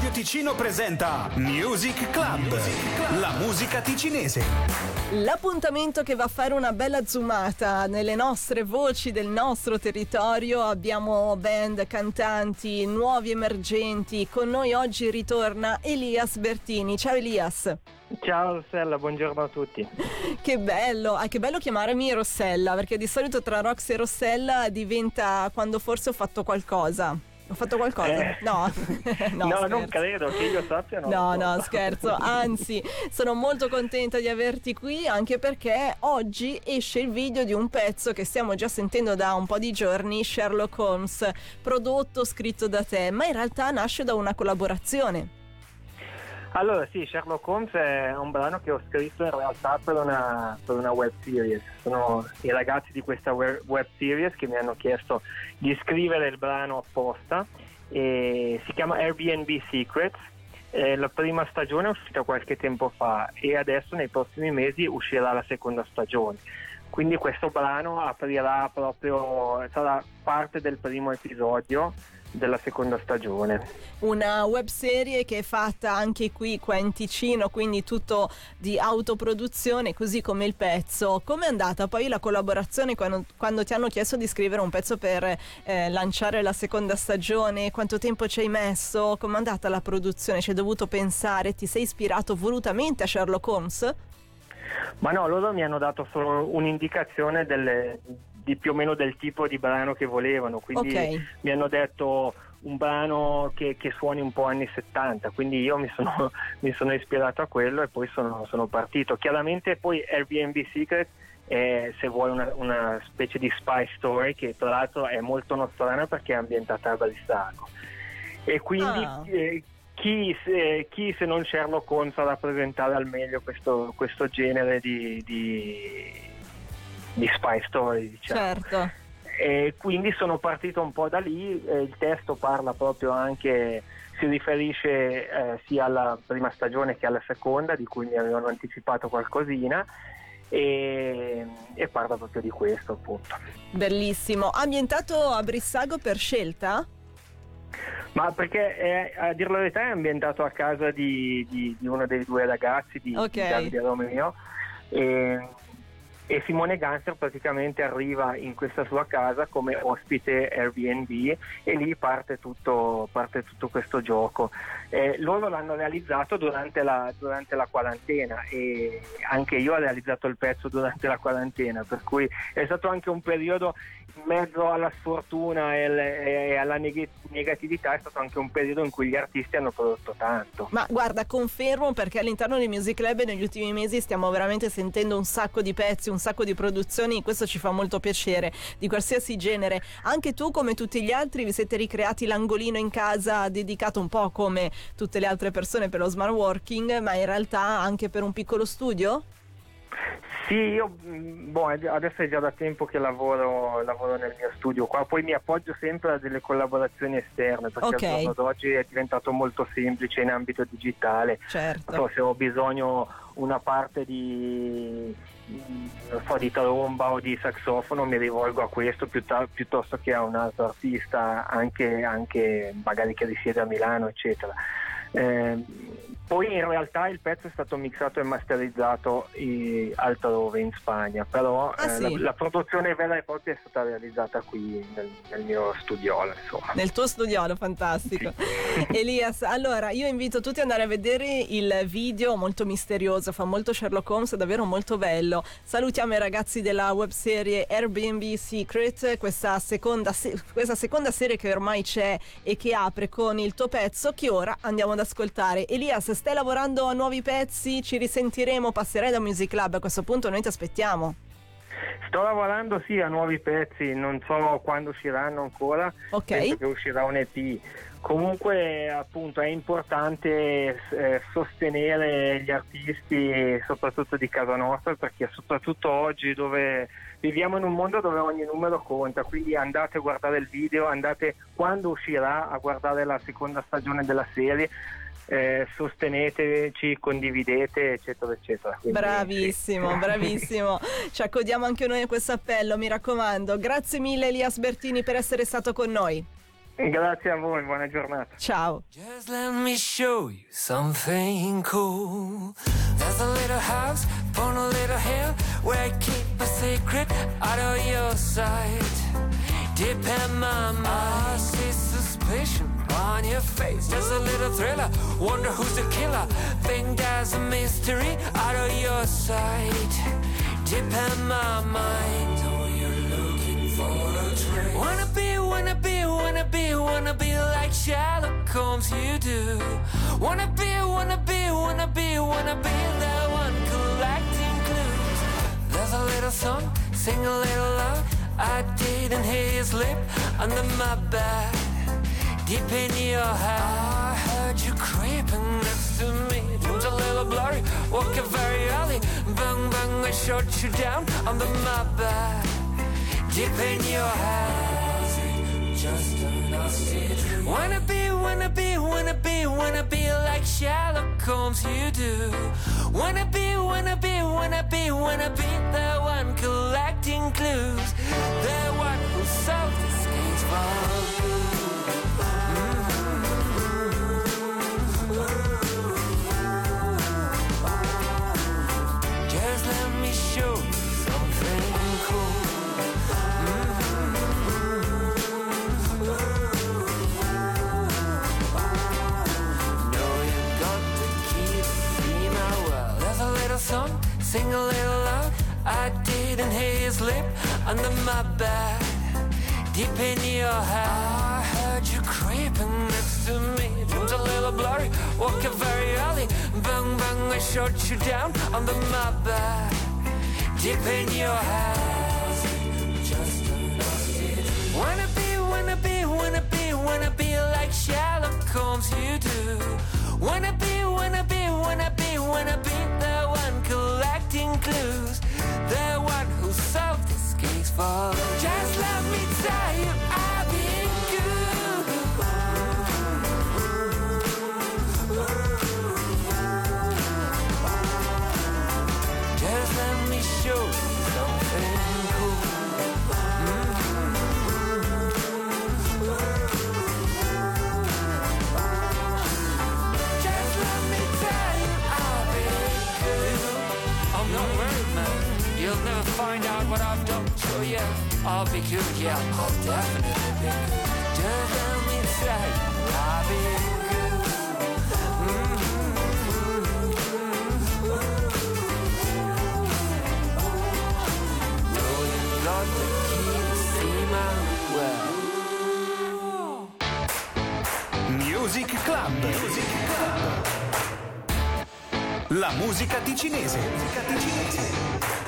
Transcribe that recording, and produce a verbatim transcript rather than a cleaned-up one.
Radio Ticino presenta Music Club, la musica ticinese. L'appuntamento che va a fare una bella zoomata nelle nostre voci del nostro territorio. Abbiamo band, cantanti, nuovi emergenti. Con noi oggi ritorna Elias Bertini. Ciao Elias. Ciao Rossella, buongiorno a tutti. Che bello, ah, che bello chiamarmi Rossella, perché di solito tra Rox e Rossella diventa quando forse ho fatto qualcosa. Ho fatto qualcosa? Eh. No, no, no scherzo. Non credo che io sappia. No, no, scherzo. Anzi, sono molto contenta di averti qui, anche perché oggi esce il video di un pezzo che stiamo già sentendo da un po' di giorni, Sherlock Holmes, prodotto, scritto da te, ma in realtà nasce da una collaborazione. Allora sì, Sherlock Holmes è un brano che ho scritto in realtà per una, per una web series. Sono i ragazzi di questa web series che mi hanno chiesto di scrivere il brano apposta, e si chiama Airbnb Secrets. Eh, la prima stagione è uscita qualche tempo fa e adesso nei prossimi mesi uscirà la seconda stagione. Quindi questo brano aprirà proprio, sarà parte del primo episodio della seconda stagione. Una web serie che è fatta anche qui qua in Ticino, quindi tutto di autoproduzione, così come il pezzo. Com'è andata poi la collaborazione quando, quando ti hanno chiesto di scrivere un pezzo per eh, lanciare la seconda stagione? Quanto tempo ci hai messo? Com'è andata la produzione? Ci hai dovuto pensare? Ti sei ispirato volutamente a Sherlock Holmes? Ma no, loro mi hanno dato solo un'indicazione delle, di più o meno del tipo di brano che volevano, quindi okay. Mi hanno detto un brano che, che suoni un po' anni settanta, quindi io mi sono, mi sono ispirato a quello e poi sono, sono partito. Chiaramente poi Airbnb Secret è, se vuoi, una, una specie di spy story che tra l'altro è molto nostrana perché è ambientata a Brissago, e quindi ah. eh, Chi se, chi se non Sherlock Holmes a rappresentare al meglio questo, questo genere di, di, di spy story, diciamo. Certo. E quindi sono partito un po' da lì. Eh, il testo parla proprio anche, si riferisce eh, sia alla prima stagione che alla seconda, di cui mi avevano anticipato qualcosina, e, e parla proprio di questo, appunto. Bellissimo. Ambientato a Brissago per scelta? Ma perché è, a dir la verità è ambientato a casa di, di, di uno dei due ragazzi, di, okay. di Davide Romeo, e, e Simone Ganser praticamente arriva in questa sua casa come ospite Airbnb e lì parte tutto, parte tutto questo gioco. Eh, loro l'hanno realizzato durante la, durante la quarantena e anche io ho realizzato il pezzo durante la quarantena, per cui è stato anche un periodo, in mezzo alla sfortuna e, e alla neg- negatività, è stato anche un periodo in cui gli artisti hanno prodotto tanto. Ma guarda, confermo, perché all'interno di Music Lab negli ultimi mesi stiamo veramente sentendo un sacco di pezzi, un sacco di produzioni, questo ci fa molto piacere, di qualsiasi genere. Anche tu, come tutti gli altri, vi siete ricreati l'angolino in casa dedicato un po' come tutte le altre persone per lo smart working, ma in realtà anche per un piccolo studio? Sì, io boh, adesso è già da tempo che lavoro, lavoro nel mio studio qua, poi mi appoggio sempre a delle collaborazioni esterne, perché okay. al giorno d'oggi è diventato molto semplice in ambito digitale. Certo. Non so, se ho bisogno una parte di, non so, di tromba o di saxofono, mi rivolgo a questo piutta, piuttosto che a un altro artista, anche, anche magari che risiede a Milano, eccetera. Eh, poi in realtà il pezzo è stato mixato e masterizzato eh, altrove in Spagna, però ah, eh, sì? la, la produzione vera e propria è stata realizzata qui nel, nel mio studiolo, insomma. Nel tuo studiolo, fantastico. Sì. Elias, allora io invito tutti ad andare a vedere il video, molto misterioso, fa molto Sherlock Holmes, è davvero molto bello. Salutiamo i ragazzi della webserie Airbnb Secret, questa seconda, se- questa seconda serie che ormai c'è e che apre con il tuo pezzo, che ora andiamo ad ascoltare. Elias, stai lavorando a nuovi pezzi? Ci risentiremo? Passerai da Music Club, a questo punto noi ti aspettiamo. Sto lavorando sì a nuovi pezzi, non so quando usciranno ancora, ok, penso che uscirà un E P. Comunque appunto è importante eh, sostenere gli artisti, soprattutto di casa nostra, perché soprattutto oggi, dove viviamo in un mondo dove ogni numero conta, quindi andate a guardare il video, andate quando uscirà a guardare la seconda stagione della serie. Eh, sosteneteci, condividete, eccetera eccetera. Quindi, bravissimo, sì. bravissimo, ci accodiamo anche noi a questo appello, mi raccomando. Grazie mille Elias Bertini per essere stato con noi. Grazie a voi, buona giornata. Ciao. Just let me show you something cool. There's a little house upon a little hill where I keep a secret out of your sight. Deep in my mind, I see suspicion on your face. Just a little thriller, wonder who's the killer. Think there's a mystery out of your sight. Deep in my mind, oh, you're looking for a trace. Wanna be, wanna be, wanna be, wanna be like Sherlock Holmes, you do. Wanna be, wanna be, wanna be, wanna be the one collecting clues. There's a little song, sing a little loud. I didn't hear his lip under my bed. Deep in your head, I heard you creeping next to me. Dreams a little blurry, walking very early. Bang, bang, I shot you down under my bed. Deep in your head, just a nasty dream. Wanna be, wanna be, wanna be, wanna be like Sherlock Holmes, you do. Wanna be, wanna be, wanna be, wanna be the one collecting clues. The one who solved this case for you. Just let me show you something cool. Song, sing a little loud. I didn't hear his lip under my bed. Deep in your head, I heard you creeping next to me. Dreams a little blurry, walking very early. Bang, bang, I shot you down under my bed. Deep in your head, just a nasty dream. Wanna be, wanna be, wanna be, wanna be like Sherlock Holmes, you do. Wanna be, wanna be, wanna be, wanna be the one collecting clues. The one who solved this case for you. Just let me tell you, I've been good. Just let me show you something cool. You'll never find out what I've done. So yeah, I'll be good, yeah, I'll definitely be good. Just let me tell you, I'll be good. Mm-hmm. Know you got the key to see my well. Music Club. Music Club. La musica ticinese. Musica ticinese.